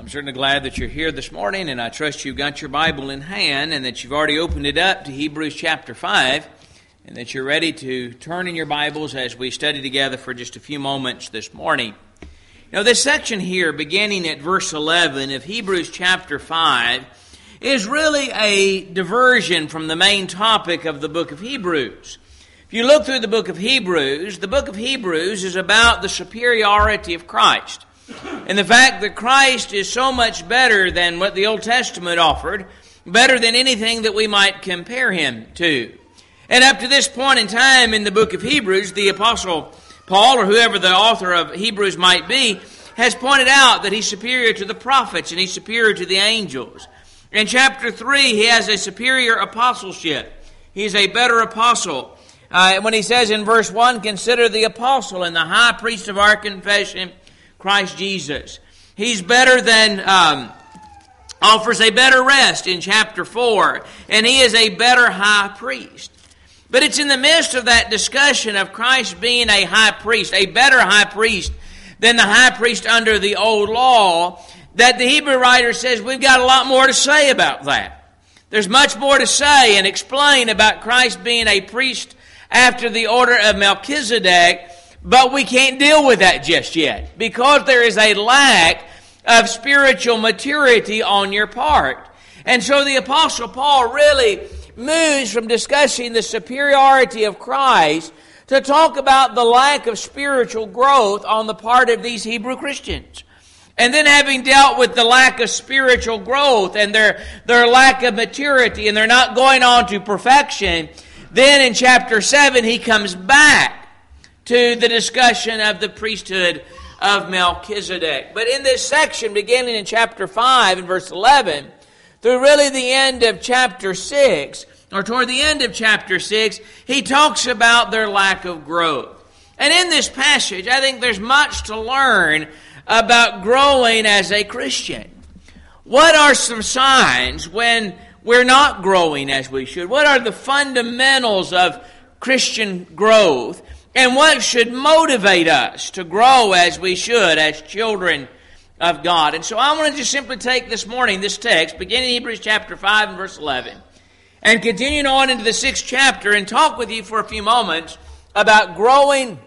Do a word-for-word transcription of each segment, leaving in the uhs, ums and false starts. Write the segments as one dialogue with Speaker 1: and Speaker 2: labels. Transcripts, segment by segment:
Speaker 1: I'm certainly glad that you're here this morning, and I trust you've got your Bible in hand and that you've already opened it up to Hebrews chapter five, and that you're ready to turn in your Bibles as we study together for just a few moments this morning. You know, this section here, beginning at verse eleven of Hebrews chapter five, is really a diversion from the main topic of the book of Hebrews. If you look through the book of Hebrews, the book of Hebrews is about the superiority of Christ. And the fact that Christ is so much better than what the Old Testament offered, better than anything that we might compare him to. And up to this point in time in the book of Hebrews, the Apostle Paul, or whoever the author of Hebrews might be, has pointed out that he's superior to the prophets and he's superior to the angels. In chapter three, he has a superior apostleship. He's a better apostle. Uh, when he says in verse one, consider the apostle and the high priest of our confession, Christ Jesus. He's better than, um, offers a better rest in chapter four, and he is a better high priest. But it's in the midst of that discussion of Christ being a high priest, a better high priest than the high priest under the old law, that the Hebrew writer says we've got a lot more to say about that. There's much more to say and explain about Christ being a priest after the order of Melchizedek, but we can't deal with that just yet because there is a lack of spiritual maturity on your part. And so the Apostle Paul really moves from discussing the superiority of Christ to talk about the lack of spiritual growth on the part of these Hebrew Christians. And then having dealt with the lack of spiritual growth and their, their lack of maturity and they're not going on to perfection, then in chapter seven he comes back to the discussion of the priesthood of Melchizedek. But in this section, beginning in chapter five and verse eleven, through really the end of chapter six, or toward the end of chapter six, he talks about their lack of growth. And in this passage, I think there's much to learn about growing as a Christian. What are some signs when we're not growing as we should? What are the fundamentals of Christian growth? And what should motivate us to grow as we should as children of God? And so I want to just simply take this morning, this text, beginning in Hebrews chapter five and verse eleven, and continuing on into the sixth chapter and talk with you for a few moments about growing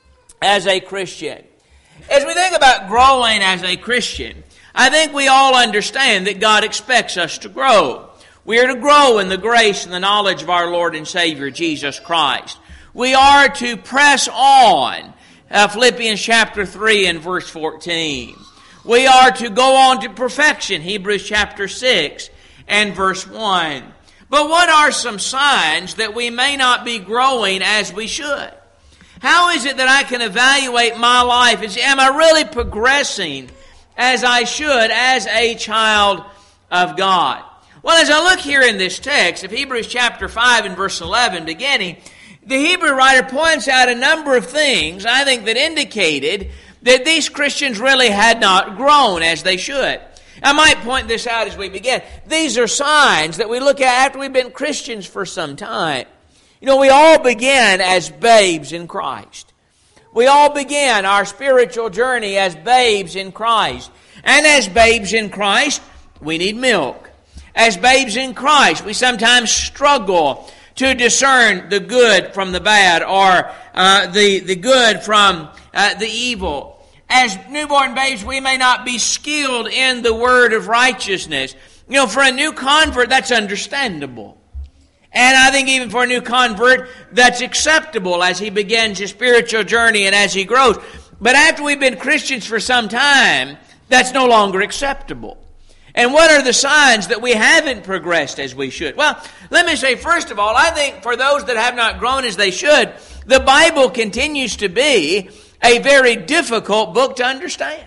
Speaker 1: as a Christian. As we think about growing as a Christian, I think we all understand that God expects us to grow. We are to grow in the grace and the knowledge of our Lord and Savior, Jesus Christ. We are to press on, uh, Philippians chapter three and verse fourteen. We are to go on to perfection, Hebrews chapter six and verse one. But what are some signs that we may not be growing as we should? How is it that I can evaluate my life? Is, am I really progressing as I should as a child of God? Well, as I look here in this text of Hebrews chapter five and verse eleven beginning, the Hebrew writer points out a number of things, I think, that indicated that these Christians really had not grown as they should. I might point this out as we begin. These are signs that we look at after we've been Christians for some time. You know, we all began as babes in Christ. We all began our spiritual journey as babes in Christ. And as babes in Christ, we need milk. As babes in Christ, we sometimes struggle to discern the good from the bad, or uh, the, the good from uh, the evil. As newborn babes, we may not be skilled in the word of righteousness. You know, for a new convert, that's understandable. And I think even for a new convert, that's acceptable as he begins his spiritual journey and as he grows. But after we've been Christians for some time, that's no longer acceptable. And what are the signs that we haven't progressed as we should? Well, let me say, first of all, I think for those that have not grown as they should, the Bible continues to be a very difficult book to understand.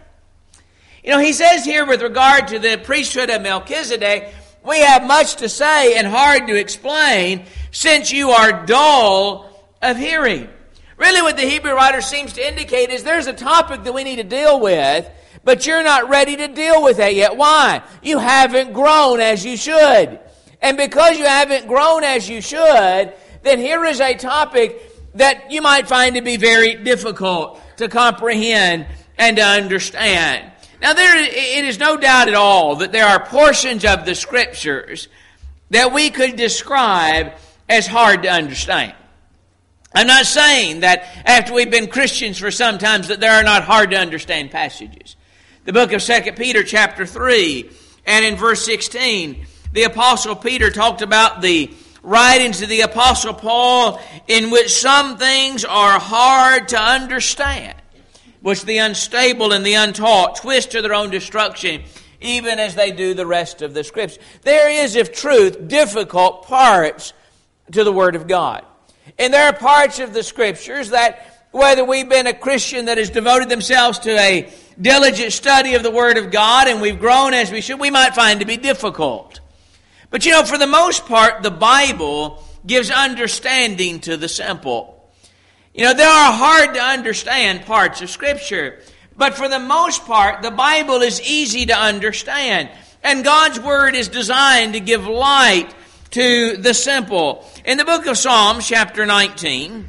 Speaker 1: You know, he says here with regard to the priesthood of Melchizedek, we have much to say and hard to explain since you are dull of hearing. Really what the Hebrew writer seems to indicate is there's a topic that we need to deal with, but you're not ready to deal with that yet. Why? You haven't grown as you should. And because you haven't grown as you should, then here is a topic that you might find to be very difficult to comprehend and to understand. Now, there it is no doubt at all that there are portions of the Scriptures that we could describe as hard to understand. I'm not saying that after we've been Christians for some time that there are not hard to understand passages. The book of Second Peter chapter three and in verse sixteen, the Apostle Peter talked about the writings of the Apostle Paul in which some things are hard to understand, which the unstable and the untaught twist to their own destruction, even as they do the rest of the Scriptures. There is, of truth, difficult parts to the Word of God. And there are parts of the Scriptures that, whether we've been a Christian that has devoted themselves to a diligent study of the Word of God and we've grown as we should, we might find to be difficult. But you know, for the most part, the Bible gives understanding to the simple. You know, there are hard to understand parts of Scripture, but for the most part, the Bible is easy to understand. And God's Word is designed to give light to the simple. In the book of Psalms, chapter nineteen,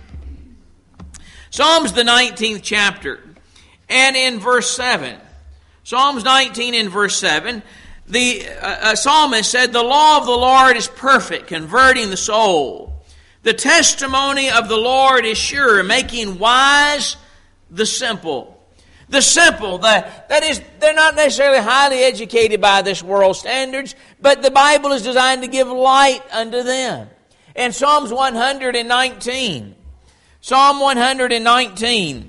Speaker 1: Psalms the nineteenth chapter, and in verse seven, Psalms nineteen in verse seven, the uh, psalmist said, "The law of the Lord is perfect, converting the soul. The testimony of the Lord is sure, making wise the simple." The simple, the, that is, they're not necessarily highly educated by this world's standards, but the Bible is designed to give light unto them. In Psalms one hundred nineteen, Psalm one hundred nineteen,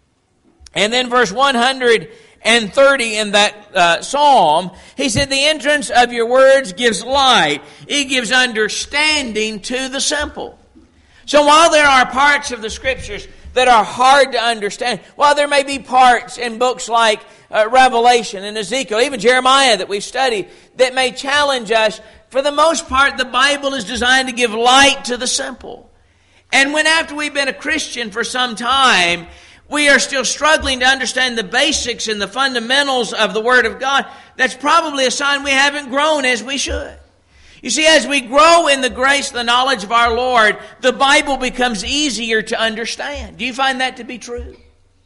Speaker 1: and then verse one hundred thirty in that uh, psalm, he said, "The entrance of your words gives light. It gives understanding to the simple." So while there are parts of the Scriptures that are hard to understand, while there may be parts in books like uh, Revelation and Ezekiel, even Jeremiah that we've studied, that may challenge us, for the most part, the Bible is designed to give light to the simple. And when after we've been a Christian for some time, we are still struggling to understand the basics and the fundamentals of the Word of God, that's probably a sign we haven't grown as we should. You see, as we grow in the grace and the knowledge of our Lord, the Bible becomes easier to understand. Do you find that to be true?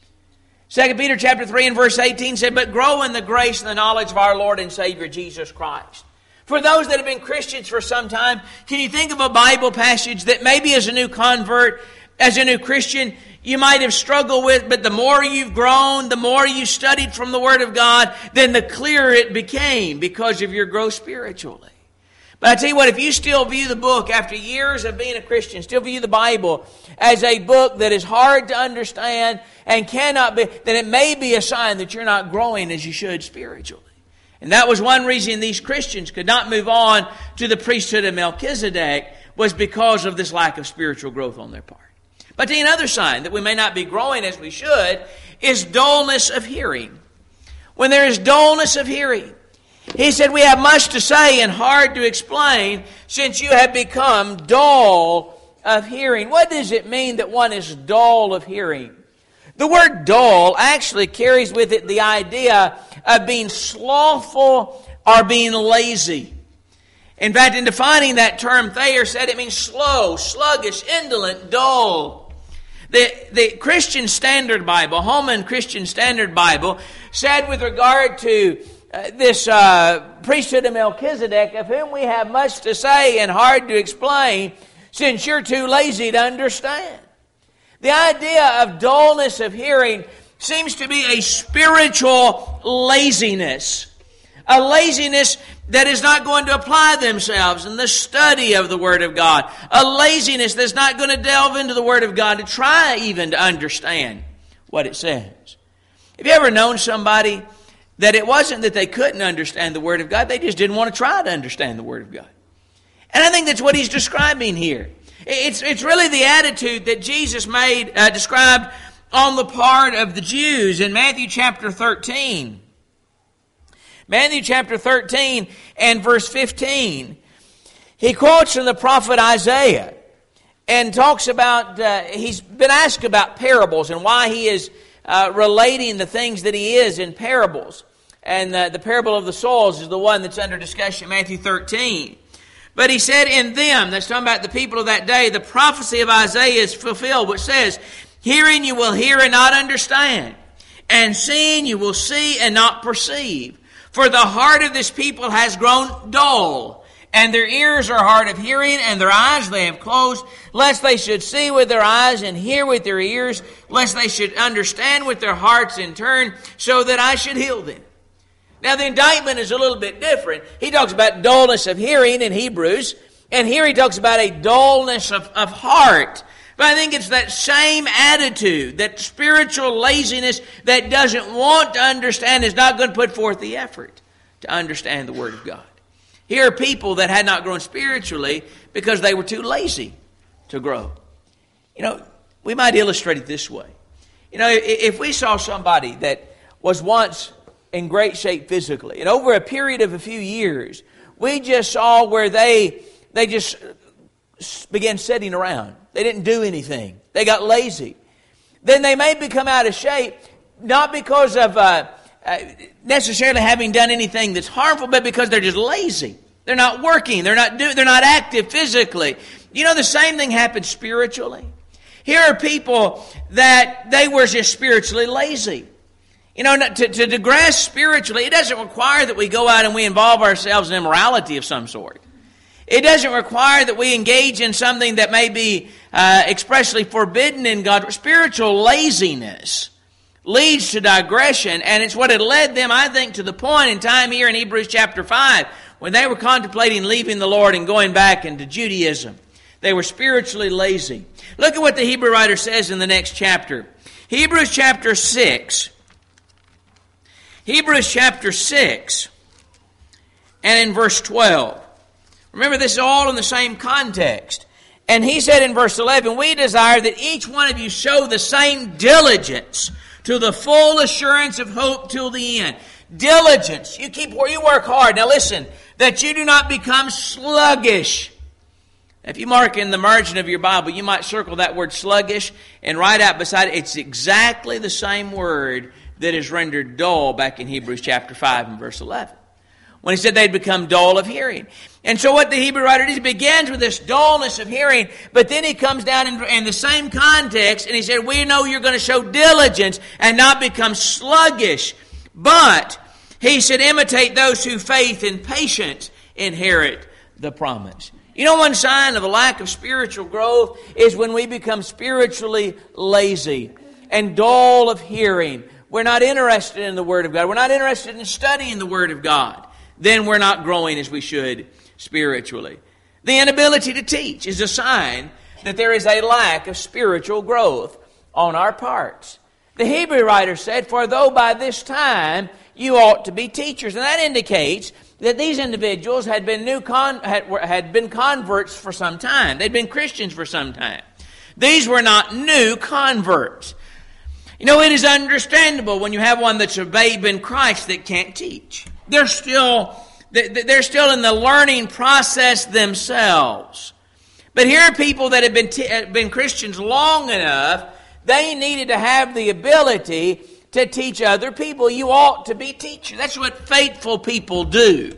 Speaker 1: Second Peter chapter three and verse eighteen said, "But grow in the grace and the knowledge of our Lord and Savior Jesus Christ." For those that have been Christians for some time, can you think of a Bible passage that maybe as a new convert, as a new Christian, you might have struggled with, but the more you've grown, the more you studied from the Word of God, then the clearer it became because of your growth spiritually. But I tell you what, if you still view the book after years of being a Christian, still view the Bible as a book that is hard to understand and cannot be, then it may be a sign that you're not growing as you should spiritually. And that was one reason these Christians could not move on to the priesthood of Melchizedek, was because of this lack of spiritual growth on their part. But I tell you another sign that we may not be growing as we should is dullness of hearing. When there is dullness of hearing, he said, "We have much to say and hard to explain, since you have become dull of hearing." What does it mean that one is dull of hearing? The word dull actually carries with it the idea of being slothful or being lazy. In fact, in defining that term, Thayer said it means slow, sluggish, indolent, dull. The, the Christian Standard Bible, Holman Christian Standard Bible, said with regard to Uh, this uh, priesthood of Melchizedek, "Of whom we have much to say and hard to explain, since you're too lazy to understand." The idea of dullness of hearing seems to be a spiritual laziness. A laziness that is not going to apply themselves in the study of the Word of God. A laziness that's not going to delve into the Word of God to try even to understand what it says. Have you ever known somebody that it wasn't that they couldn't understand the Word of God, they just didn't want to try to understand the Word of God? And I think that's what he's describing here. It's, it's really the attitude that Jesus made, uh, described on the part of the Jews in Matthew chapter thirteen. Matthew chapter thirteen and verse fifteen. He quotes from the prophet Isaiah and talks about, uh, he's been asked about parables and why he is uh, relating the things that he is in parables. And uh, the parable of the soils is the one that's under discussion in Matthew thirteen. But he said, "In them," that's talking about the people of that day, "the prophecy of Isaiah is fulfilled, which says, Hearing you will hear and not understand, And seeing you will see and not perceive. For the heart of this people has grown dull, and their ears are hard of hearing, and their eyes they have closed, lest they should see with their eyes and hear with their ears, lest they should understand with their hearts and turn, so that I should heal them. Now the indictment is a little bit different. He talks about dullness of hearing in Hebrews, and here he talks about a dullness of, of heart. But I think it's that same attitude, that spiritual laziness that doesn't want to understand, is not going to put forth the effort to understand the Word of God. Here are people that had not grown spiritually because they were too lazy to grow. You know, we might illustrate it this way. You know, if we saw somebody that was once in great shape physically, and over a period of a few years, we just saw where they they just began sitting around. They didn't do anything. They got lazy. Then they may become out of shape, not because of uh, uh, necessarily having done anything that's harmful, but because they're just lazy. They're not working. They're not do, They're not active physically. You know, the same thing happens spiritually. Here are people that they were just spiritually lazy. You know, to, to digress spiritually, it doesn't require that we go out and we involve ourselves in immorality of some sort. It doesn't require that we engage in something that may be uh, expressly forbidden in God. Spiritual laziness leads to digression, and it's what had led them, I think, to the point in time here in Hebrews chapter five, when they were contemplating leaving the Lord and going back into Judaism. They were spiritually lazy. Look at what the Hebrew writer says in the next chapter. Hebrews chapter six. Hebrews chapter six, and in verse twelve. Remember, this is all in the same context. And he said in verse eleven, we desire that each one of you show the same diligence to the full assurance of hope till the end. Diligence. You keep where you work hard. Now listen, that you do not become sluggish. If you mark in the margin of your Bible, you might circle that word sluggish, and right out beside it, it's exactly the same word that is rendered dull back in Hebrews chapter five and verse eleven. When he said they'd become dull of hearing. And so what the Hebrew writer does, he begins with this dullness of hearing, but then he comes down in, in the same context, and he said, we know you're going to show diligence and not become sluggish. But he said, imitate those who faith and patience inherit the promise. You know, one sign of a lack of spiritual growth is when we become spiritually lazy and dull of hearing. We're not interested in the Word of God. We're not interested in studying the Word of God. Then we're not growing as we should spiritually. The inability to teach is a sign that there is a lack of spiritual growth on our parts. The Hebrew writer said, for though by this time you ought to be teachers. And that indicates that these individuals had been new con- had, had been converts for some time. They'd been Christians for some time. These were not new converts. You know, it is understandable when you have one that's a babe in Christ that can't teach. They're still, they're still in the learning process themselves. But here are people that have been, t- been Christians long enough, they needed to have the ability to teach other people. You ought to be teachers. That's what faithful people do.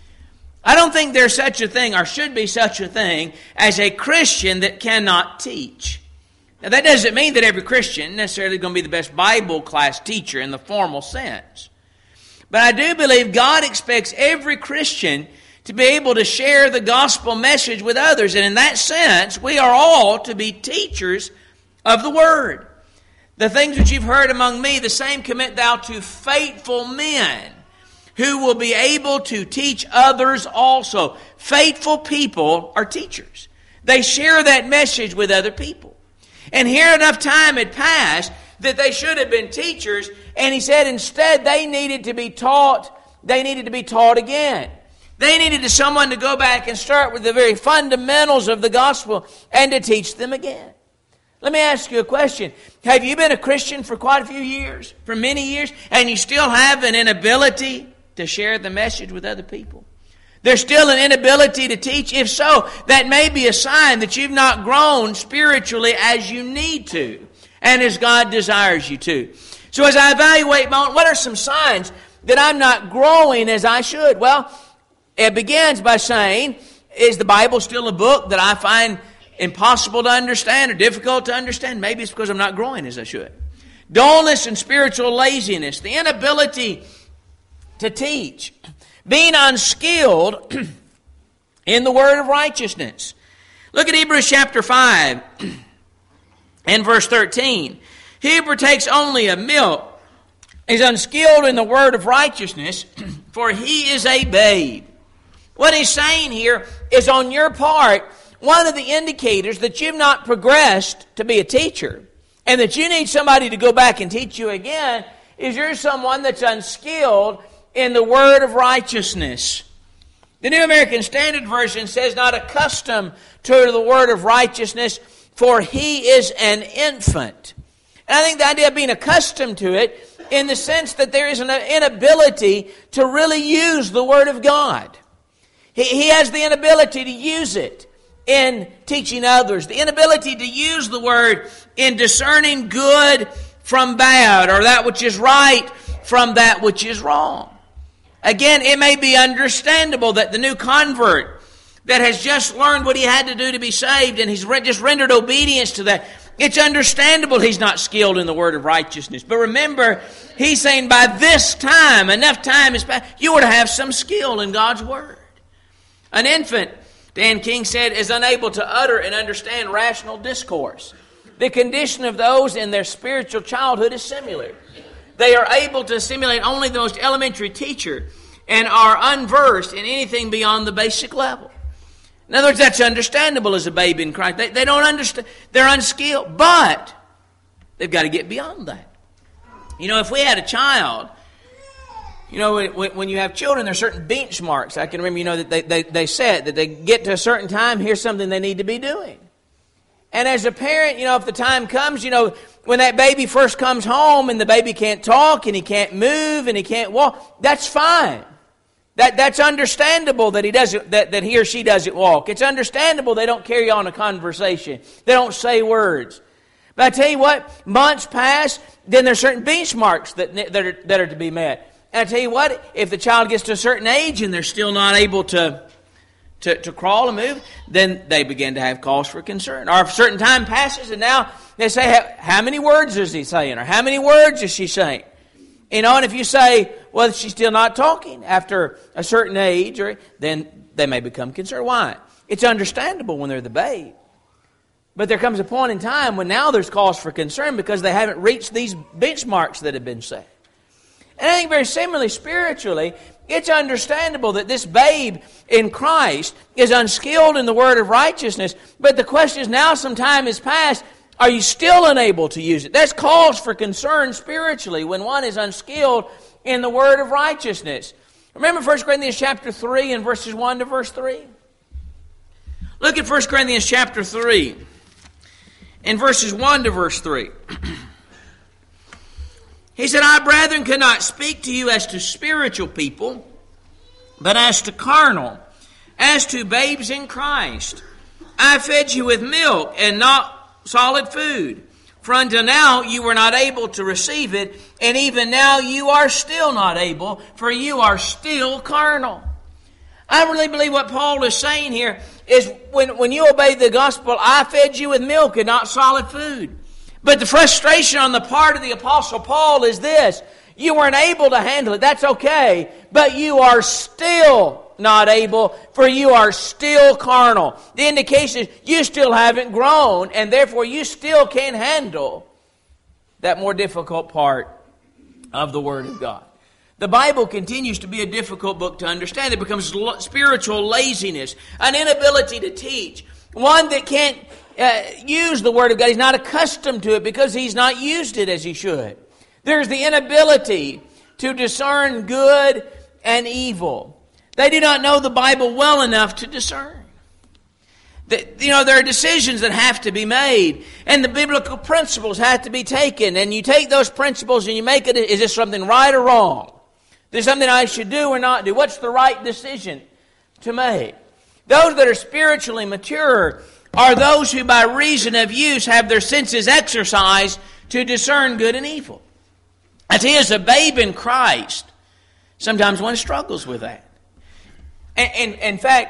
Speaker 1: I don't think there's such a thing, or should be such a thing, as a Christian that cannot teach. Now that doesn't mean that every Christian necessarily is going to be the best Bible class teacher in the formal sense. But I do believe God expects every Christian to be able to share the gospel message with others. And in that sense, we are all to be teachers of the Word. The things which you've heard among me, the same commit thou to faithful men who will be able to teach others also. Faithful people are teachers. They share that message with other people. And here enough time had passed that they should have been teachers, and he said instead they needed to be taught, they needed to be taught again. They needed to someone to go back and start with the very fundamentals of the gospel and to teach them again. Let me ask you a question. Have you been a Christian for quite a few years, for many years, and you still have an inability to share the message with other people? There's still an inability to teach? If so, that may be a sign that you've not grown spiritually as you need to and as God desires you to. So as I evaluate my own, what are some signs that I'm not growing as I should? Well, it begins by saying, is the Bible still a book that I find impossible to understand or difficult to understand? Maybe it's because I'm not growing as I should. dullness and spiritual laziness, the inability to teach, being unskilled in the word of righteousness. Look at Hebrews chapter five and verse thirteen. He who partakes only of milk is unskilled in the word of righteousness, for he is a babe. What he's saying here is, on your part, one of the indicators that you've not progressed to be a teacher and that you need somebody to go back and teach you again is you're someone that's unskilled in the word of righteousness. The New American Standard Version says, not accustomed to the word of righteousness, for he is an infant. And I think the idea of being accustomed to it in the sense that there is an inability to really use the word of God. He, he has the inability to use it in teaching others, the inability to use the word in discerning good from bad, or that which is right from that which is wrong. Again, it may be understandable that the new convert that has just learned what he had to do to be saved and he's just rendered obedience to that, it's understandable he's not skilled in the word of righteousness. But remember, he's saying by this time, enough time is passed, you were to have some skill in God's word. An infant, Dan King said, is unable to utter and understand rational discourse. The condition of those in their spiritual childhood is similar. They are able to assimilate only the most elementary teacher and are unversed in anything beyond the basic level. In other words, that's understandable as a babe in Christ. They, they don't understand. They're unskilled, but they've got to get beyond that. You know, if we had a child, you know, when, when you have children, there are certain benchmarks. I can remember, you know, that they, they, they set, that they get to a certain time, here's something they need to be doing. And as a parent, you know, if the time comes, you know, when that baby first comes home and the baby can't talk and he can't move and he can't walk, that's fine. That that's understandable that he doesn't that, that he or she doesn't walk. It's understandable they don't carry on a conversation. They don't say words. But I tell you what, months pass, then there's certain benchmarks that that are, that are to be met. And I tell you what, if the child gets to a certain age and they're still not able to To, to crawl and move, then they begin to have cause for concern. Or if a certain time passes and now they say, how, how many words is he saying? Or how many words is she saying? You know, and if you say, well, she's still not talking after a certain age, or then they may become concerned. Why? It's understandable when they're the babe. But there comes a point in time when now there's cause for concern because they haven't reached these benchmarks that have been set. And I think very similarly, spiritually, it's understandable that this babe in Christ is unskilled in the word of righteousness. But the question is, now some time has passed, are you still unable to use it? That's cause for concern spiritually when one is unskilled in the word of righteousness. Remember First Corinthians chapter three and verses one to verse three? Look at First Corinthians chapter three and verses one to verse three. He said, I, brethren, cannot speak to you as to spiritual people, but as to carnal, as to babes in Christ. I fed you with milk and not solid food. For until now you were not able to receive it, and even now you are still not able, for you are still carnal. I really believe what Paul is saying here is when, when you obey the gospel, I fed you with milk and not solid food. But the frustration on the part of the Apostle Paul is this. You weren't able to handle it. That's okay. But you are still not able, for you are still carnal. The indication is you still haven't grown, and therefore you still can't handle that more difficult part of the Word of God. The Bible continues to be a difficult book to understand. It becomes spiritual laziness, an inability to teach, one that can't Uh, use the Word of God. He's not accustomed to it because he's not used it as he should. There's the inability to discern good and evil. They do not know the Bible well enough to discern. The, you know, there are decisions that have to be made, and the biblical principles have to be taken, and you take those principles and you make it, is this something right or wrong? Is this something I should do or not do? What's the right decision to make? Those that are spiritually mature are those who by reason of use have their senses exercised to discern good and evil. As he is a babe in Christ, sometimes one struggles with that. And, and in fact,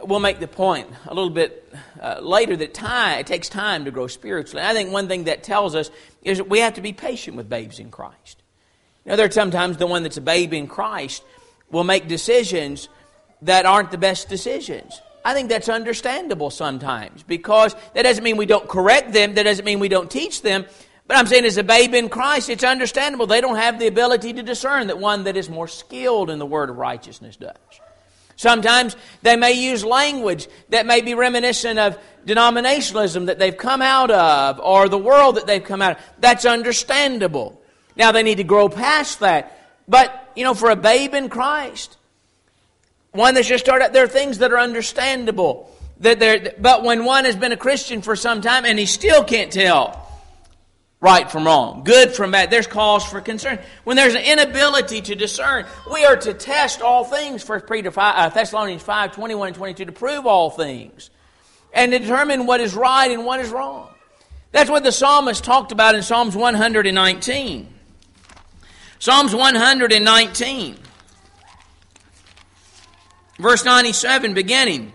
Speaker 1: will make the point a little bit uh, later that time, it takes time to grow spiritually. I think one thing that tells us is that we have to be patient with babes in Christ. You know, there are sometimes the one that's a babe in Christ will make decisions that aren't the best decisions. I think that's understandable sometimes, because that doesn't mean we don't correct them, that doesn't mean we don't teach them. But I'm saying as a babe in Christ, it's understandable. They don't have the ability to discern that one that is more skilled in the word of righteousness does. Sometimes they may use language that may be reminiscent of denominationalism that they've come out of, or the world that they've come out of. That's understandable. Now they need to grow past that. But, you know, for a babe in Christ, one that's just started out, there are things that are understandable. That they're, but when one has been a Christian for some time and he still can't tell right from wrong, good from bad, there's cause for concern. When there's an inability to discern, we are to test all things, First Peter five, uh, Thessalonians five, twenty-one and twenty-two, to prove all things and to determine what is right and what is wrong. That's what the psalmist talked about in Psalms one hundred nineteen. Psalms one hundred nineteen, verse ninety-seven beginning.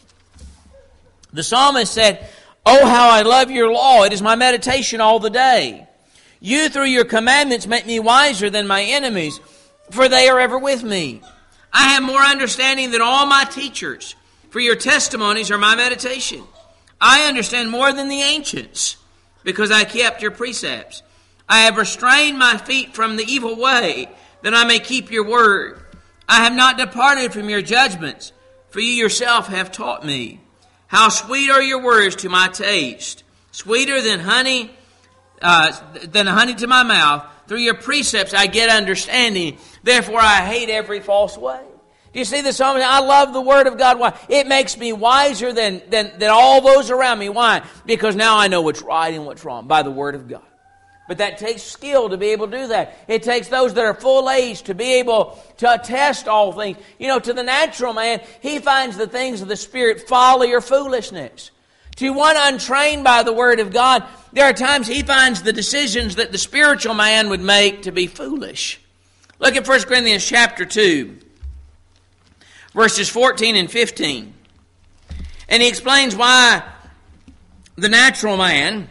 Speaker 1: The psalmist said, "Oh, how I love your law. It is my meditation all the day. You, through your commandments, make me wiser than my enemies, for they are ever with me. I have more understanding than all my teachers, for your testimonies are my meditation. I understand more than the ancients, because I kept your precepts. I have restrained my feet from the evil way, that I may keep your word. I have not departed from your judgments, for you yourself have taught me. How sweet are your words to my taste, sweeter than honey, uh, than honey to my mouth. Through your precepts I get understanding. Therefore I hate every false way." Do you see the psalmist? I love the Word of God. Why? It makes me wiser than, than, than all those around me. Why? Because now I know what's right and what's wrong by the Word of God. But that takes skill to be able to do that. It takes those that are full age to be able to test all things. You know, to the natural man, he finds the things of the Spirit folly or foolishness. To one untrained by the Word of God, there are times he finds the decisions that the spiritual man would make to be foolish. Look at First Corinthians chapter two, verses fourteen and fifteen. And he explains why the natural man,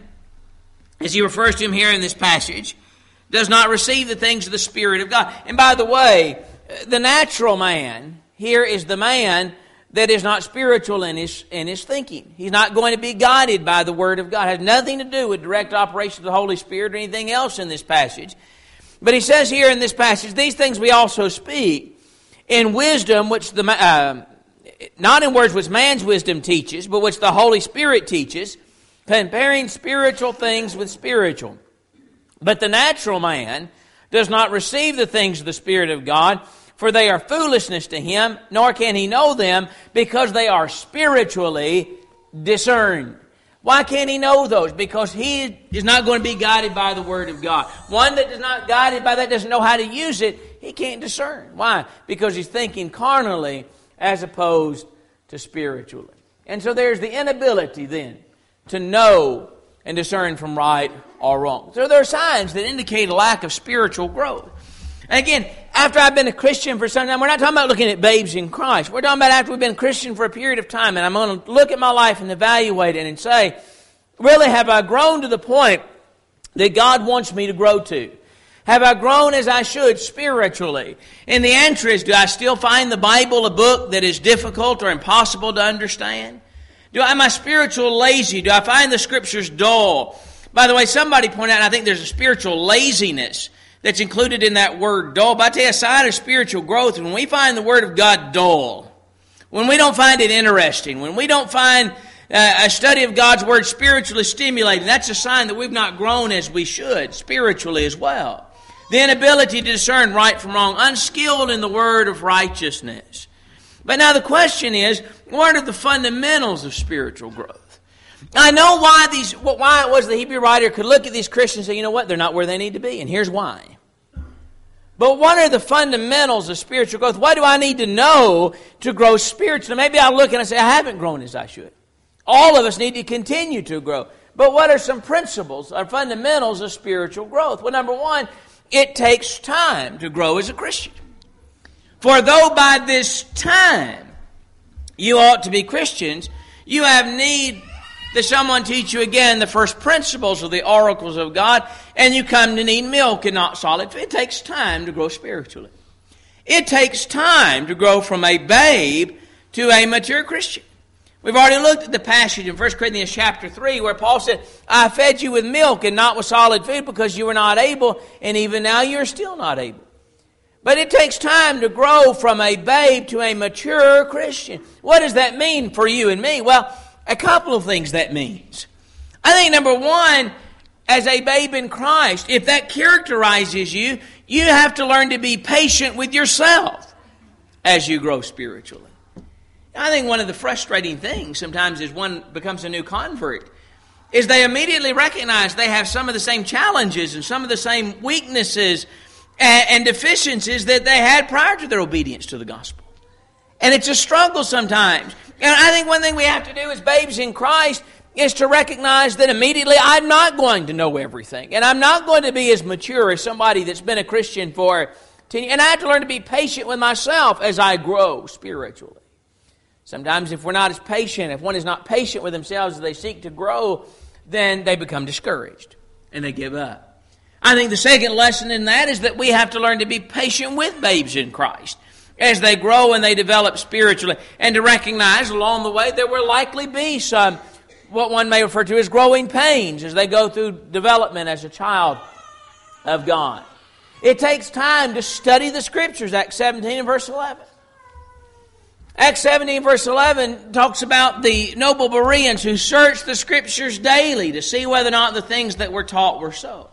Speaker 1: as he refers to him here in this passage, does not receive the things of the Spirit of God. And by the way, the natural man here is the man that is not spiritual in his, in his thinking. He's not going to be guided by the Word of God. It has nothing to do with direct operation of the Holy Spirit or anything else in this passage. But he says here in this passage, these things we also speak in wisdom, which the uh, not in words which man's wisdom teaches, but which the Holy Spirit teaches, comparing spiritual things with spiritual. But the natural man does not receive the things of the Spirit of God, for they are foolishness to him, nor can he know them, because they are spiritually discerned. Why can't he know those? Because he is not going to be guided by the Word of God. One that is not guided by that, doesn't know how to use it, he can't discern. Why? Because he's thinking carnally as opposed to spiritually. And so there's the inability then to know and discern from right or wrong. So there are signs that indicate a lack of spiritual growth. And again, after I've been a Christian for some time, we're not talking about looking at babes in Christ. We're talking about after we've been a Christian for a period of time, and I'm going to look at my life and evaluate it and say, really, have I grown to the point that God wants me to grow to? Have I grown as I should spiritually? And the answer is, do I still find the Bible a book that is difficult or impossible to understand? Do I, am I spiritual lazy? Do I find the Scriptures dull? By the way, somebody pointed out, I think there's a spiritual laziness that's included in that word dull. But I tell you, a sign of spiritual growth, when we find the Word of God dull, when we don't find it interesting, when we don't find uh, a study of God's Word spiritually stimulating, that's a sign that we've not grown as we should, spiritually as well. The inability to discern right from wrong, unskilled in the word of righteousness. But now the question is, what are the fundamentals of spiritual growth? I know why these, why it was the Hebrew writer could look at these Christians and say, you know what, they're not where they need to be, and here's why. But what are the fundamentals of spiritual growth? What do I need to know to grow spiritually? Maybe I'll look and I say, I haven't grown as I should. All of us need to continue to grow. But what are some principles or fundamentals of spiritual growth? Well, number one, it takes time to grow as a Christian. For though by this time you ought to be Christians, you have need that someone teach you again the first principles of the oracles of God, and you come to need milk and not solid food. It takes time to grow spiritually. It takes time to grow from a babe to a mature Christian. We've already looked at the passage in First Corinthians chapter three where Paul said, I fed you with milk and not with solid food because you were not able, and even now you're still not able. But it takes time to grow from a babe to a mature Christian. What does that mean for you and me? Well, a couple of things that means. I think number one, as a babe in Christ, if that characterizes you, you have to learn to be patient with yourself as you grow spiritually. I think one of the frustrating things sometimes as one becomes a new convert is they immediately recognize they have some of the same challenges and some of the same weaknesses and, and deficiencies that they had prior to their obedience to the gospel. And it's a struggle sometimes. And I think one thing we have to do as babes in Christ is to recognize that immediately I'm not going to know everything. And I'm not going to be as mature as somebody that's been a Christian for ten years. And I have to learn to be patient with myself as I grow spiritually. Sometimes if we're not as patient, if one is not patient with themselves as they seek to grow, then they become discouraged and they give up. I think the second lesson in that is that we have to learn to be patient with babes in Christ as they grow and they develop spiritually, and to recognize along the way there will likely be some, what one may refer to as growing pains as they go through development as a child of God. It takes time to study the Scriptures, Acts seventeen and verse eleven. Acts seventeen verse eleven talks about the noble Bereans who searched the Scriptures daily to see whether or not the things that were taught were so.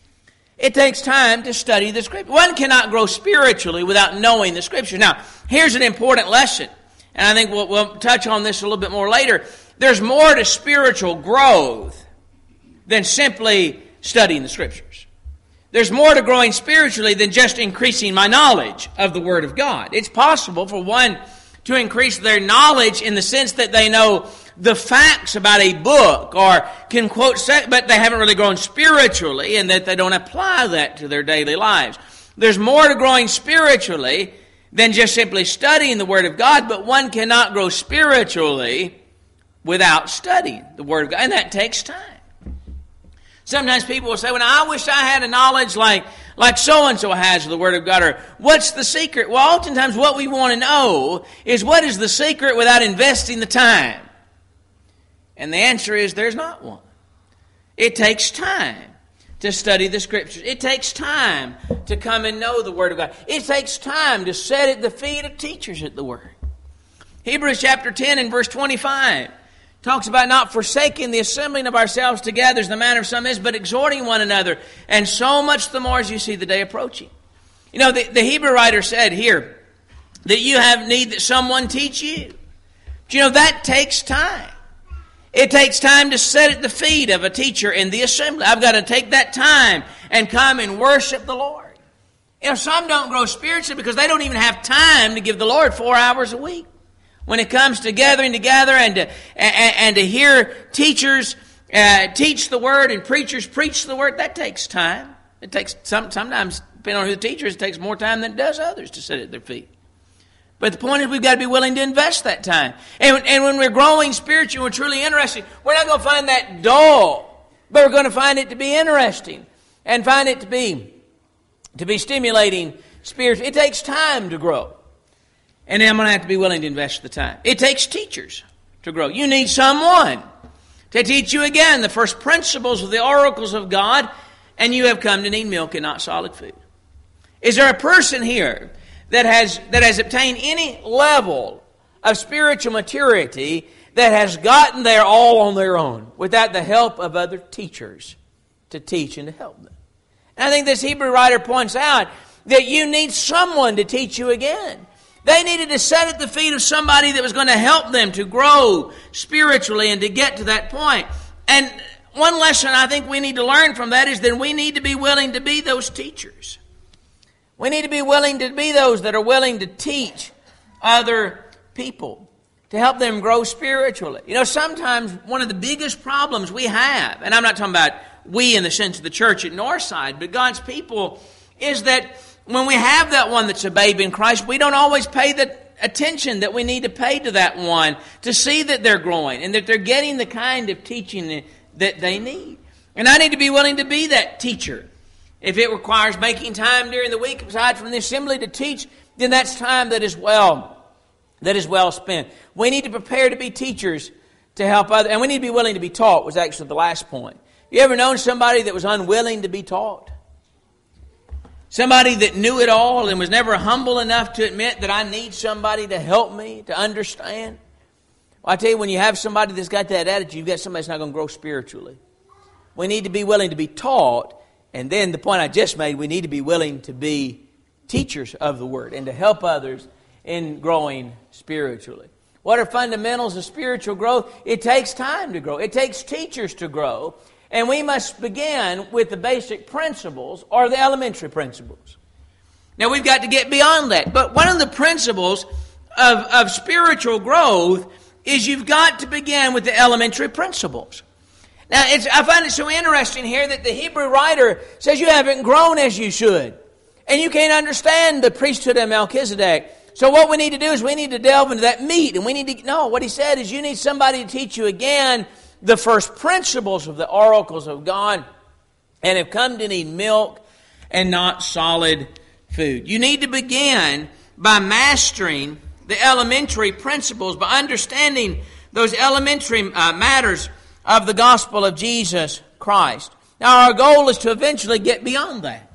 Speaker 1: It takes time to study the Scripture. One cannot grow spiritually without knowing the Scriptures. Now, here's an important lesson, and I think we'll, we'll touch on this a little bit more later. There's more to spiritual growth than simply studying the Scriptures. There's more to growing spiritually than just increasing my knowledge of the Word of God. It's possible for one to increase their knowledge in the sense that they know the facts about a book or can quote, but they haven't really grown spiritually, and that they don't apply that to their daily lives. There's more to growing spiritually than just simply studying the Word of God, but one cannot grow spiritually without studying the Word of God, and that takes time. Sometimes people will say, well, I wish I had a knowledge like, like so-and-so has of the Word of God, or what's the secret? Well, oftentimes what we want to know is what is the secret without investing the time? And the answer is there's not one. It takes time to study the Scriptures. It takes time to come and know the Word of God. It takes time to sit at the feet of teachers at the Word. Hebrews chapter ten and verse twenty-five talks about not forsaking the assembling of ourselves together as the manner of some is, but exhorting one another, and so much the more as you see the day approaching. You know, the, the Hebrew writer said here that you have need that someone teach you. But you know, that takes time. It takes time to sit at the feet of a teacher in the assembly. I've got to take that time and come and worship the Lord. You know, some don't grow spiritually because they don't even have time to give the Lord four hours a week. When it comes to gathering together and to, and, and to hear teachers uh, teach the Word and preachers preach the Word, that takes time. It takes some, sometimes, depending on who the teacher is, it takes more time than it does others to sit at their feet. But the point is we've got to be willing to invest that time. And, and when we're growing spiritually, we're truly interested, we're not going to find that dull, but we're going to find it to be interesting and find it to be, to be stimulating spiritually. It takes time to grow. And I'm going to have to be willing to invest the time. It takes teachers to grow. You need someone to teach you again the first principles of the oracles of God, and you have come to need milk and not solid food. Is there a person here that has that has obtained any level of spiritual maturity that has gotten there all on their own without the help of other teachers to teach and to help them? And I think this Hebrew writer points out that you need someone to teach you again. They needed to sit at the feet of somebody that was going to help them to grow spiritually and to get to that point. And one lesson I think we need to learn from that is that we need to be willing to be those teachers. We need to be willing to be those that are willing to teach other people, to help them grow spiritually. You know, sometimes one of the biggest problems we have, and I'm not talking about we in the sense of the church at Northside, but God's people, is that when we have that one that's a babe in Christ, we don't always pay the attention that we need to pay to that one to see that they're growing and that they're getting the kind of teaching that they need. And I need to be willing to be that teacher. If it requires making time during the week aside from the assembly to teach, then that's time that is well, that is well spent. We need to prepare to be teachers to help others. And we need to be willing to be taught was actually the last point. You ever known somebody that was unwilling to be taught? Somebody that knew it all and was never humble enough to admit that I need somebody to help me, to understand? Well, I tell you, when you have somebody that's got that attitude, you've got somebody that's not going to grow spiritually. We need to be willing to be taught. And then the point I just made, we need to be willing to be teachers of the Word and to help others in growing spiritually. What are fundamentals of spiritual growth? It takes time to grow. It takes teachers to grow. And we must begin with the basic principles or the elementary principles. Now we've got to get beyond that. But one of the principles of, of spiritual growth is you've got to begin with the elementary principles. Now it's, I find it so interesting here that the Hebrew writer says you haven't grown as you should. And you can't understand the priesthood of Melchizedek. So what we need to do is we need to delve into that meat. And we need to, no, what he said is you need somebody to teach you again the first principles of the oracles of God, and have come to need milk and not solid food. You need to begin by mastering the elementary principles, by understanding those elementary uh, matters of the gospel of Jesus Christ. Now our goal is to eventually get beyond that.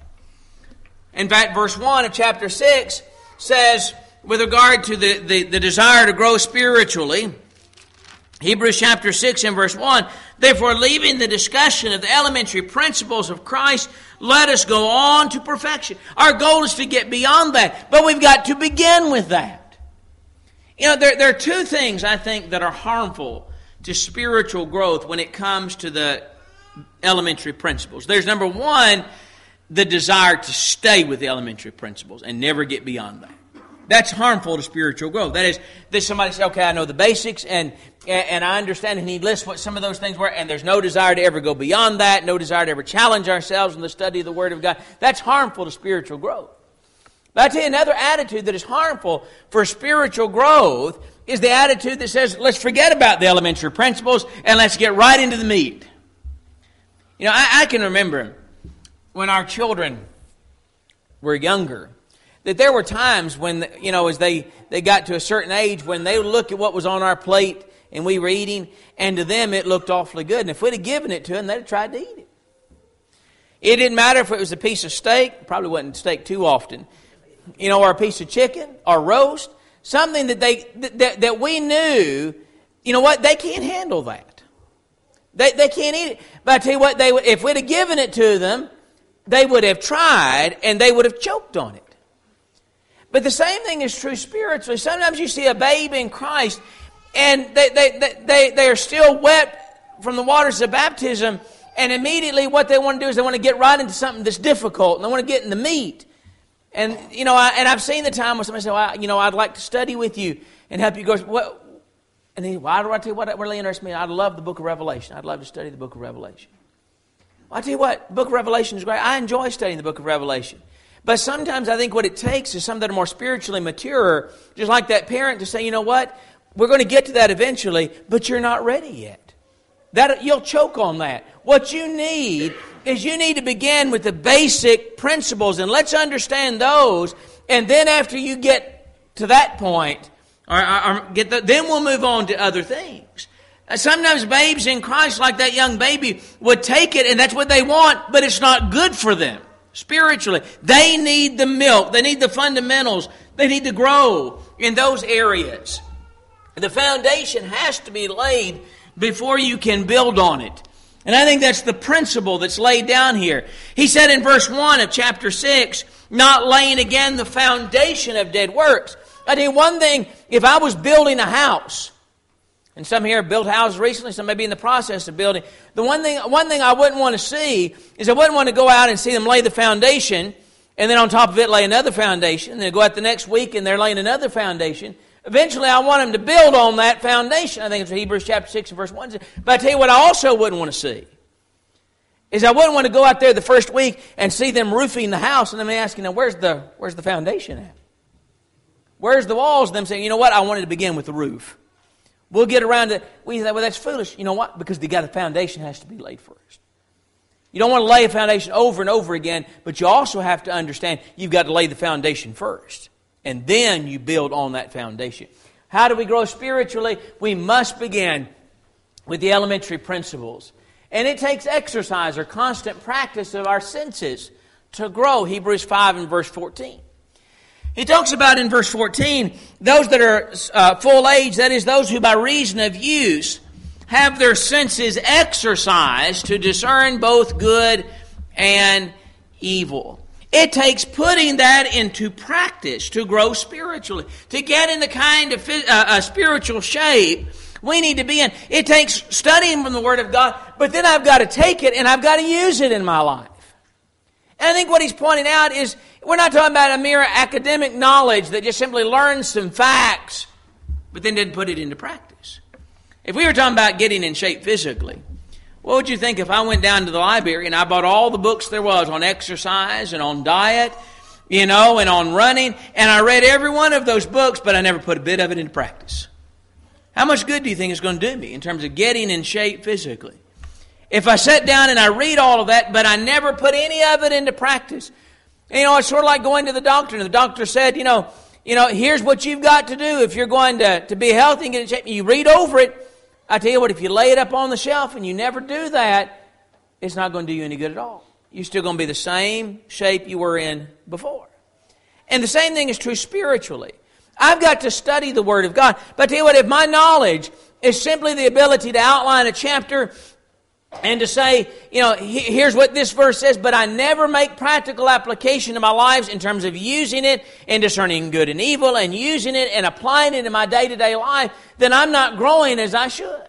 Speaker 1: In fact, verse one of chapter six says, with regard to the, the, the desire to grow spiritually, Hebrews chapter six and verse one, therefore leaving the discussion of the elementary principles of Christ, let us go on to perfection. Our goal is to get beyond that, but we've got to begin with that. You know, there, there are two things I think that are harmful to spiritual growth when it comes to the elementary principles. There's number one, the desire to stay with the elementary principles and never get beyond that. That's harmful to spiritual growth. That is, that somebody says, okay, I know the basics and and I understand, and he lists what some of those things were, and there's no desire to ever go beyond that, no desire to ever challenge ourselves in the study of the Word of God. That's harmful to spiritual growth. But I tell you, another attitude that is harmful for spiritual growth is the attitude that says, let's forget about the elementary principles and let's get right into the meat. You know, I, I can remember when our children were younger, that there were times when, you know, as they, they got to a certain age, when they would look at what was on our plate and we were eating, and to them it looked awfully good. And if we'd have given it to them, they'd have tried to eat it. It didn't matter if it was a piece of steak, probably wasn't steak too often, you know, or a piece of chicken or roast, something that they that, that we knew, you know what, they can't handle that. They they can't eat it. But I tell you what, they would, if we'd have given it to them, they would have tried and they would have choked on it. But the same thing is true spiritually. Sometimes you see a babe in Christ and they, they, they, they, they are still wet from the waters of baptism, and immediately what they want to do is they want to get right into something that's difficult, and they want to get in the meat. And, you know, I, and I've seen the time when somebody says, well, I, you know, I'd like to study with you and help you go. What? And he, why do I tell you what really interests me? I love the book of Revelation. I'd love to study the book of Revelation. Well, I tell you what, the book of Revelation is great. I enjoy studying the book of Revelation. But sometimes I think what it takes is some that are more spiritually mature, just like that parent, to say, you know what, we're going to get to that eventually, but you're not ready yet. That you'll choke on that. What you need is you need to begin with the basic principles, and let's understand those, and then after you get to that point, or, or, or get the, then we'll move on to other things. Sometimes babes in Christ, like that young baby, would take it, and that's what they want, but it's not good for them. Spiritually, they need the milk. They need the fundamentals. They need to grow in those areas. The foundation has to be laid before you can build on it. And I think that's the principle that's laid down here. He said in verse one of chapter six, not laying again the foundation of dead works. I tell you one thing, if I was building a house, and some here have built houses recently, some may be in the process of building. The one thing, one thing I wouldn't want to see is I wouldn't want to go out and see them lay the foundation, and then on top of it lay another foundation, and then go out the next week and they're laying another foundation. Eventually I want them to build on that foundation. I think it's Hebrews chapter six and verse one. But I tell you what I also wouldn't want to see is I wouldn't want to go out there the first week and see them roofing the house and then asking them, where's the, where's the foundation at? Where's the walls? Them saying, you know what, I wanted to begin with the roof. We'll get around to, we say, well, that's foolish. You know what? Because the, the foundation has to be laid first. You don't want to lay a foundation over and over again, but you also have to understand you've got to lay the foundation first. And then you build on that foundation. How do we grow spiritually? We must begin with the elementary principles. And it takes exercise or constant practice of our senses to grow. Hebrews five and verse fourteen. He talks about in verse fourteen, those that are uh, full age, that is, those who by reason of use have their senses exercised to discern both good and evil. It takes putting that into practice to grow spiritually. To get in the kind of uh, uh, spiritual shape we need to be in. It takes studying from the Word of God, but then I've got to take it and I've got to use it in my life. And I think what he's pointing out is we're not talking about a mere academic knowledge that just simply learns some facts, but then didn't put it into practice. If we were talking about getting in shape physically, what would you think if I went down to the library and I bought all the books there was on exercise and on diet, you know, and on running, and I read every one of those books, but I never put a bit of it into practice? How much good do you think it's going to do me in terms of getting in shape physically? If I sat down and I read all of that, but I never put any of it into practice. You know, it's sort of like going to the doctor, and the doctor said, you know, you know, here's what you've got to do if you're going to, to be healthy and get in shape. You read over it. I tell you what, if you lay it up on the shelf and you never do that, it's not going to do you any good at all. You're still going to be the same shape you were in before. And the same thing is true spiritually. I've got to study the Word of God. But I tell you what, if my knowledge is simply the ability to outline a chapter and to say, you know, here's what this verse says, but I never make practical application to my lives in terms of using it and discerning good and evil and using it and applying it in my day-to-day life, then I'm not growing as I should.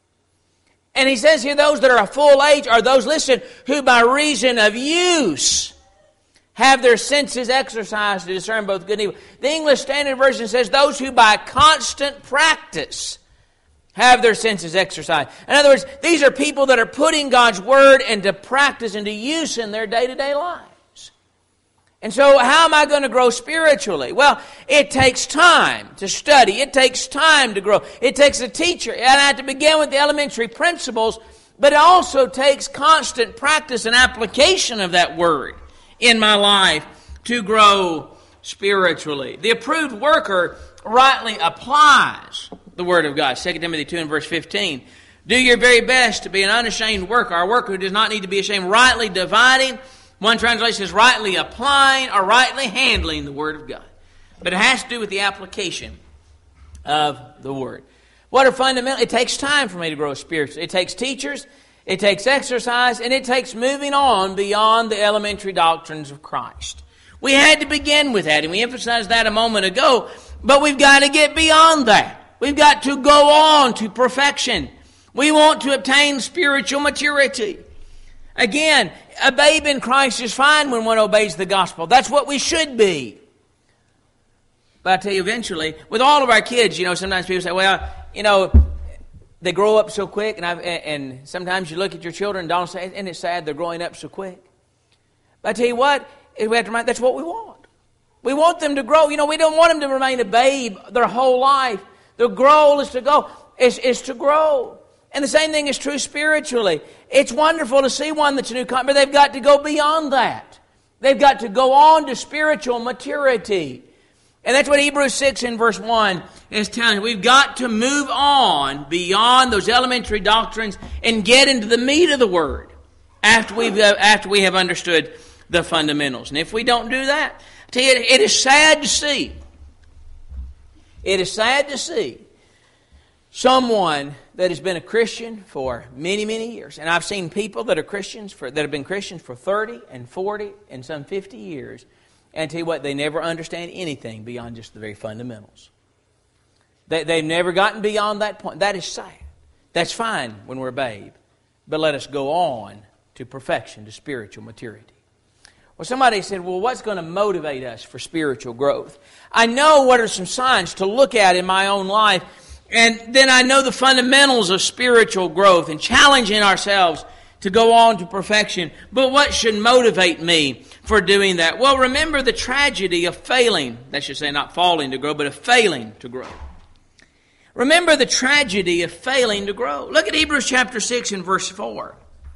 Speaker 1: And he says here, those that are of full age are those, listen, who by reason of use have their senses exercised to discern both good and evil. The English Standard Version says those who by constant practice have their senses exercised. In other words, these are people that are putting God's Word into practice, into use in their day-to-day lives. And so how am I going to grow spiritually? Well, it takes time to study. It takes time to grow. It takes a teacher. And I have to begin with the elementary principles, but it also takes constant practice and application of that Word in my life to grow spiritually. The approved worker rightly applies the Word of God. Second Timothy two and verse fifteen. Do your very best to be an unashamed worker, a worker who does not need to be ashamed, rightly dividing. One translation is rightly applying or rightly handling the Word of God. But it has to do with the application of the Word. What are fundamental? It takes time for me to grow spiritually. It takes teachers, it takes exercise, and it takes moving on beyond the elementary doctrines of Christ. We had to begin with that, and we emphasized that a moment ago, but we've got to get beyond that. We've got to go on to perfection. We want to obtain spiritual maturity. Again, a babe in Christ is fine when one obeys the gospel. That's what we should be. But I tell you, eventually, with all of our kids, you know, sometimes people say, well, you know, they grow up so quick, and I've, and sometimes you look at your children and don't say, isn't it sad they're growing up so quick? But I tell you what, we have to remind, that's what we want. We want them to grow. You know, we don't want them to remain a babe their whole life. The goal is to go, is, is to grow. And the same thing is true spiritually. It's wonderful to see one that's a new convert, but they've got to go beyond that. They've got to go on to spiritual maturity. And that's what Hebrews six in verse one is telling us. We've got to move on beyond those elementary doctrines and get into the meat of the Word after we've uh, after we have understood the fundamentals. And if we don't do that, I tell you, it is sad to see. It is sad to see someone that has been a Christian for many, many years. And I've seen people that are Christians for that have been Christians for thirty and forty and some fifty years. And I tell you what, they never understand anything beyond just the very fundamentals. They, they've never gotten beyond that point. That is sad. That's fine when we're a babe. But let us go on to perfection, to spiritual maturity. Well, somebody said, well, what's going to motivate us for spiritual growth? I know what are some signs to look at in my own life, and then I know the fundamentals of spiritual growth and challenging ourselves to go on to perfection. But what should motivate me for doing that? Well, remember the tragedy of failing. That should say not falling to grow, but of failing to grow. Remember the tragedy of failing to grow. Look at Hebrews chapter six and verse four.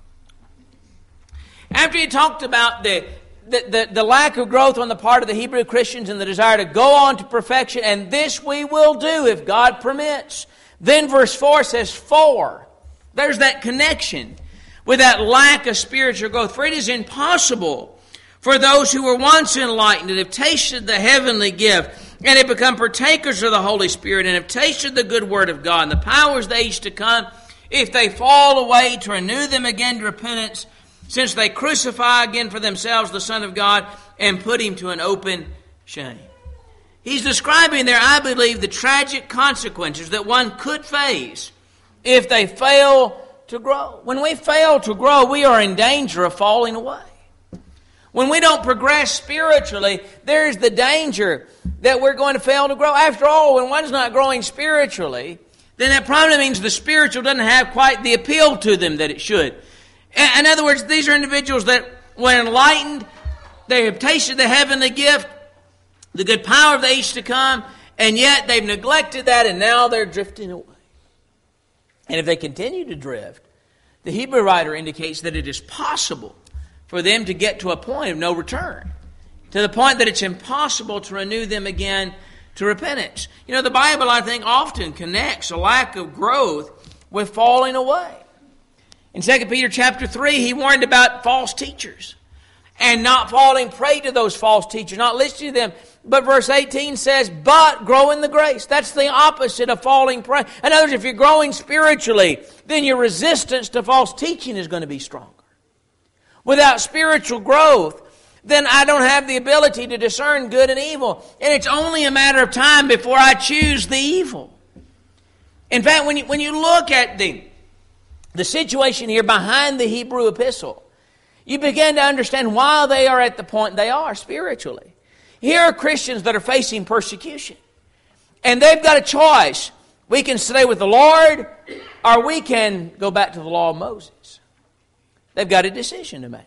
Speaker 1: After he talked about the, the, the, the lack of growth on the part of the Hebrew Christians and the desire to go on to perfection, and this we will do if God permits. Then verse four says, for. There's that connection with that lack of spiritual growth. For it is impossible for those who were once enlightened and have tasted the heavenly gift and have become partakers of the Holy Spirit and have tasted the good word of God and the powers that age to come, if they fall away, to renew them again to repentance, since they crucify again for themselves the Son of God and put him to an open shame. He's describing there, I believe, the tragic consequences that one could face if they fail to grow. When we fail to grow, we are in danger of falling away. When we don't progress spiritually, there's the danger that we're going to fail to grow. After all, when one's not growing spiritually, then that probably means the spiritual doesn't have quite the appeal to them that it should. In other words, these are individuals that were enlightened, they have tasted the heavenly gift, the good power of the age to come, and yet they've neglected that and now they're drifting away. And if they continue to drift, the Hebrew writer indicates that it is possible for them to get to a point of no return, to the point that it's impossible to renew them again to repentance. You know, the Bible, I think, often connects a lack of growth with falling away. In Second Peter chapter three, he warned about false teachers and not falling prey to those false teachers, not listening to them. But verse eighteen says, but grow in the grace. That's the opposite of falling prey. In other words, if you're growing spiritually, then your resistance to false teaching is going to be stronger. Without spiritual growth, then I don't have the ability to discern good and evil. And it's only a matter of time before I choose the evil. In fact, when you, when you look at the, the situation here behind the Hebrew epistle, you begin to understand why they are at the point they are spiritually. Here are Christians that are facing persecution. And they've got a choice. We can stay with the Lord, or we can go back to the law of Moses. They've got a decision to make.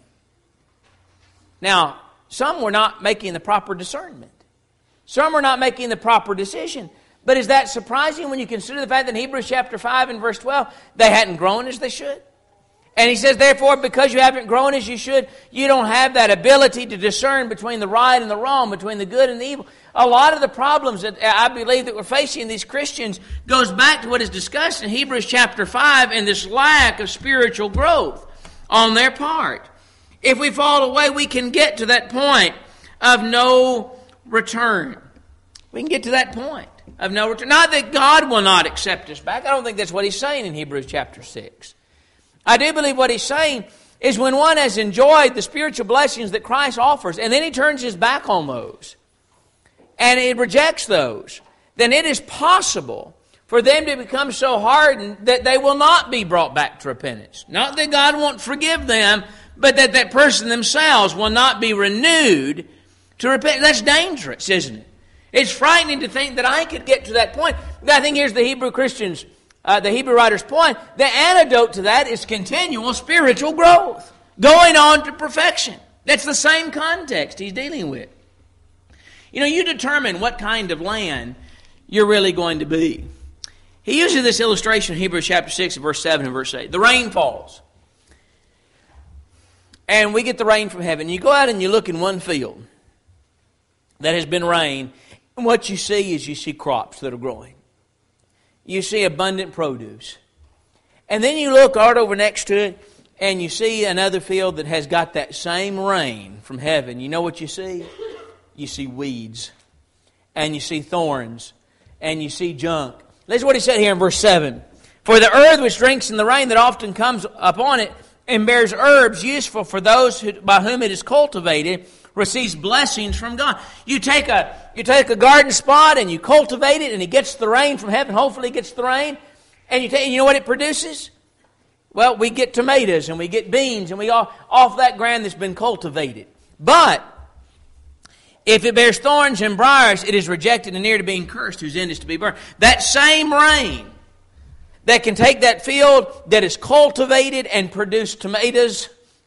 Speaker 1: Now, some were not making the proper discernment. Some were not making the proper decision. But is that surprising when you consider the fact that in Hebrews chapter five and verse twelve, they hadn't grown as they should? And he says, therefore, because you haven't grown as you should, you don't have that ability to discern between the right and the wrong, between the good and the evil. A lot of the problems that I believe that we're facing these Christians goes back to what is discussed in Hebrews chapter five and this lack of spiritual growth on their part. If we fall away, we can get to that point of no return. We can get to that point of no return. Not that God will not accept us back. I don't think that's what he's saying in Hebrews chapter six. I do believe what he's saying is when one has enjoyed the spiritual blessings that Christ offers, and then he turns his back on those, and he rejects those, then it is possible for them to become so hardened that they will not be brought back to repentance. Not that God won't forgive them, but that that person themselves will not be renewed to repent. That's dangerous, isn't it? It's frightening to think that I could get to that point. I think here's the Hebrew Christians, uh, the Hebrew writer's point. The antidote to that is continual spiritual growth, going on to perfection. That's the same context he's dealing with. You know, you determine what kind of land you're really going to be. He uses this illustration in Hebrews chapter six, verse seven and verse eight. The rain falls. And we get the rain from heaven. You go out and you look in one field that has been rained, and what you see is you see crops that are growing. You see abundant produce. And then you look right over next to it, and you see another field that has got that same rain from heaven. You know what you see? You see weeds. And you see thorns. And you see junk. Listen to what he said here in verse seven. For the earth which drinks in the rain that often comes upon it and bears herbs useful for those who, by whom it is cultivated, receives blessings from God. You take a you take a garden spot and you cultivate it, and it gets the rain from heaven. Hopefully, it gets the rain, and you take, and you know what it produces? Well, we get tomatoes and we get beans, and we all off that ground that's been cultivated. But if it bears thorns and briars, it is rejected and near to being cursed, whose end is to be burned. That same rain that can take that field that is cultivated and produce tomatoes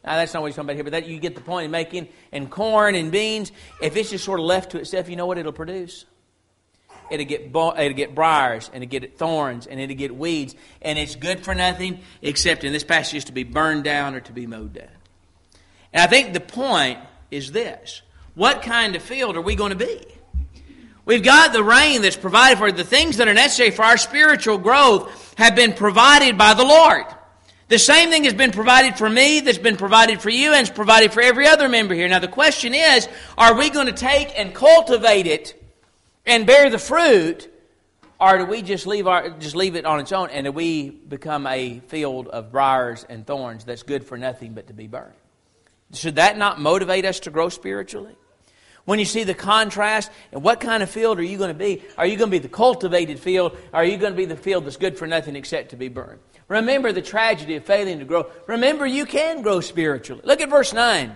Speaker 1: Now, that's not what he's talking about here, but that you get the point in making. And corn and beans, if it's just sort of left to itself, you know what it'll produce? It'll get it'll get briars, and it'll get thorns, and it'll get weeds, and it's good for nothing except in this passage is to be burned down or to be mowed down. And I think the point is this: what kind of field are we going to be? We've got the rain that's provided for the things that are necessary for our spiritual growth have been provided by the Lord. The same thing has been provided for me, that's been provided for you, and it's provided for every other member here. Now the question is, are we going to take and cultivate it and bear the fruit, or do we just leave our just leave it on its own, and do we become a field of briars and thorns that's good for nothing but to be burned? Should that not motivate us to grow spiritually? When you see the contrast, and what kind of field are you going to be? Are you going to be the cultivated field, or are you going to be the field that's good for nothing except to be burned? Remember the tragedy of failing to grow. Remember you can grow spiritually. Look at verse nine.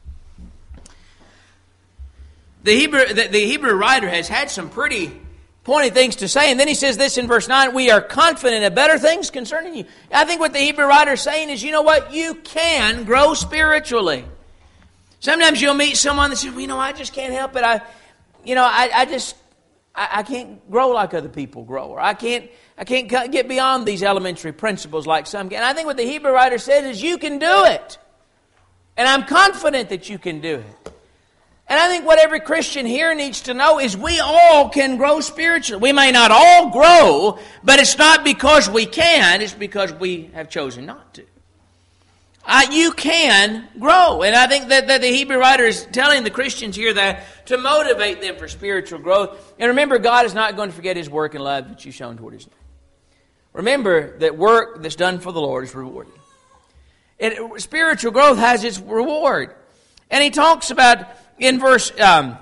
Speaker 1: The Hebrew, the, the Hebrew writer has had some pretty pointed things to say, and then he says this in verse nine, we are confident of better things concerning you. I think what the Hebrew writer is saying is, you know what? You can grow spiritually. Sometimes you'll meet someone that says, well, you know, I just can't help it. I, you know, I, I just, I, I can't grow like other people grow, or I can't, I can't get beyond these elementary principles like some can. And I think what the Hebrew writer says is, you can do it, and I'm confident that you can do it. And I think what every Christian here needs to know is we all can grow spiritually. We may not all grow, but it's not because we can, it's because we have chosen not to. Uh, you can grow. And I think that, that the Hebrew writer is telling the Christians here that to motivate them for spiritual growth. And remember, God is not going to forget His work and love that you've shown toward His name. Remember that work that's done for the Lord is rewarded. It, spiritual growth has its reward. And he talks about in verse um,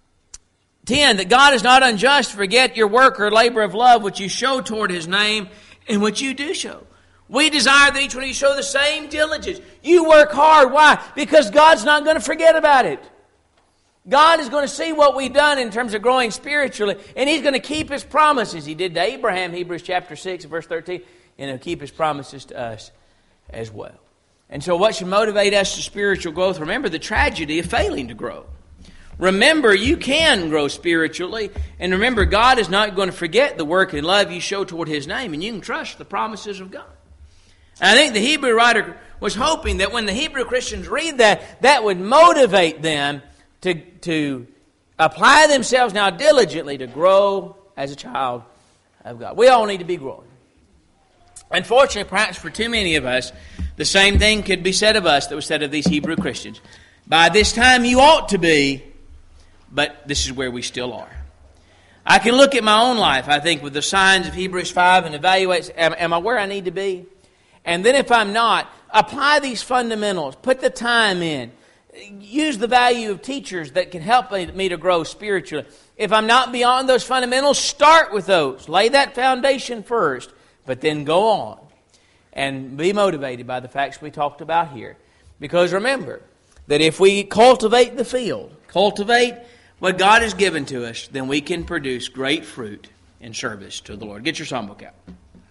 Speaker 1: ten that God is not unjust to forget your work or labor of love which you show toward His name and which you do show. We desire that each one of you show the same diligence. You work hard. Why? Because God's not going to forget about it. God is going to see what we've done in terms of growing spiritually, and He's going to keep His promises. He did to Abraham, Hebrews chapter six, verse thirteen, and He'll keep His promises to us as well. And so what should motivate us to spiritual growth? Remember the tragedy of failing to grow. Remember you can grow spiritually, and remember God is not going to forget the work and love you show toward His name, and you can trust the promises of God. And I think the Hebrew writer was hoping that when the Hebrew Christians read that, that would motivate them to, to apply themselves now diligently to grow as a child of God. We all need to be growing. Unfortunately, perhaps for too many of us, the same thing could be said of us that was said of these Hebrew Christians. By this time you ought to be, but this is where we still are. I can look at my own life, I think, with the signs of Hebrews five and evaluate, am, am I where I need to be? And then if I'm not, apply these fundamentals. Put the time in. Use the value of teachers that can help me to grow spiritually. If I'm not beyond those fundamentals, start with those. Lay that foundation first, but then go on. And be motivated by the facts we talked about here. Because remember, that if we cultivate the field, cultivate what God has given to us, then we can produce great fruit in service to the Lord. Get your songbook out.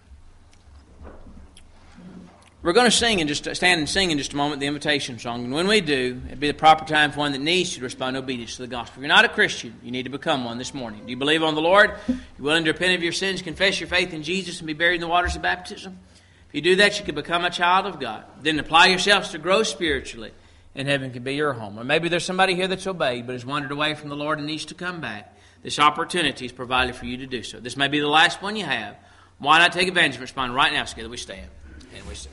Speaker 1: We're going to sing and just stand and sing in just a moment the invitation song. And when we do, it'll be the proper time for one that needs to respond in obedience to the gospel. If you're not a Christian, you need to become one this morning. Do you believe on the Lord? You're willing to repent of your sins, confess your faith in Jesus, and be buried in the waters of baptism? If you do that, you can become a child of God. Then apply yourselves to grow spiritually, and heaven can be your home. Or maybe there's somebody here that's obeyed but has wandered away from the Lord and needs to come back. This opportunity is provided for you to do so. This may be the last one you have. Why not take advantage of it? Respond right now. Together we stand and we sing.